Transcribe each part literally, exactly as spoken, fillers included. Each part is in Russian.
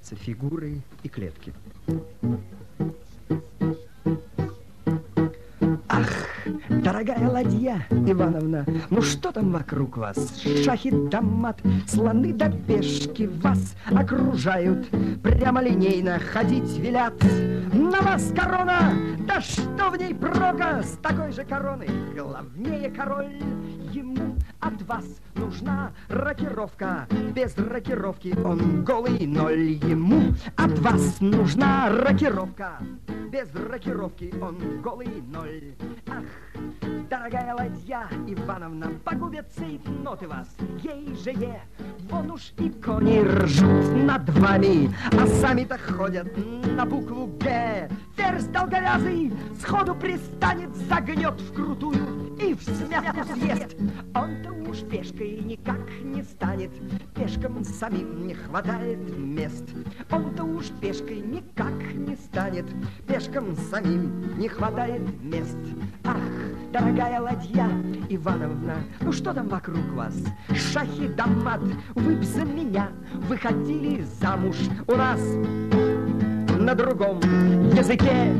меняются фигуры и клетки. Ах, дорогая ладья Ивановна, ну что там вокруг вас? Шахи да мат, слоны да пешки вас окружают, прямолинейно ходить велят. На вас корона, да что в ней прока? С такой же короны главнее король. Ему от вас нужна рокировка, без рокировки он голый ноль. Ему от вас нужна рокировка, без рокировки он голый ноль. Ах, дорогая ладья Ивановна, погубят цейтноты вас, ей же е. Вон уж и кони ржут над вами, а сами-то ходят на букву Г. Ферзь долговязый сходу пристанет, загнет вкрутую и в смятку съест. Он-то уж пешкой никак не станет, пешкам самим не хватает мест. Он-то уж пешкой никак не станет, пешкам самим не хватает мест. Ах, дорогая ладья Ивановна, ну что там вокруг вас? Шахи да мат, вы б за меня выходили замуж у нас на другом языке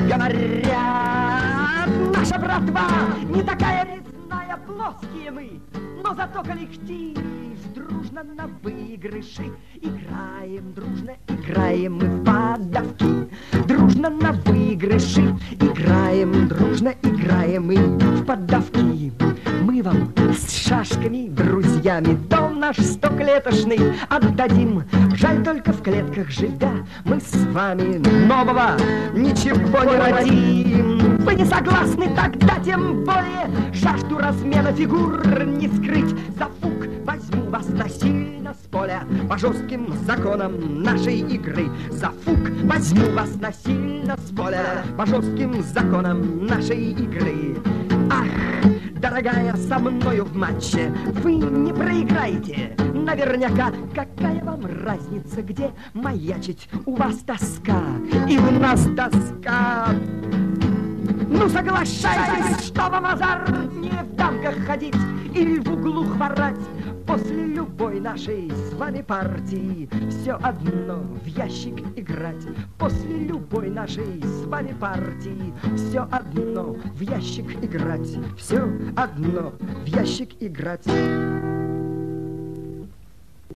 говорят. Наша братва не такая резная, плоские мы, но зато коллектив дружно на выигрыши. Играем дружно, играем мы в поддавки. Дружно на выигрыши, играем дружно, играем мы в поддавки. Мы вам с шашками, друзьями, дом наш стоклетошный отдадим. Жаль только в клетках живя, мы с вами нового ничего не родим. Вы не согласны, тогда тем более жажду размена фигур не скрыть. За фук возьму вас насильно с поля по жестким законам нашей игры. За фук возьму вас насильно с поля по жестким законам нашей игры. Ах, дорогая, со мною в матче вы не проиграете наверняка. Какая вам разница, где маячить? У вас тоска и у нас тоска. Ну соглашайтесь, что вам азартнее в дамках ходить или в углу хворать. После любой нашей с вами партии все одно в ящик играть. После любой нашей с вами партии все одно в ящик играть. Все одно в ящик играть.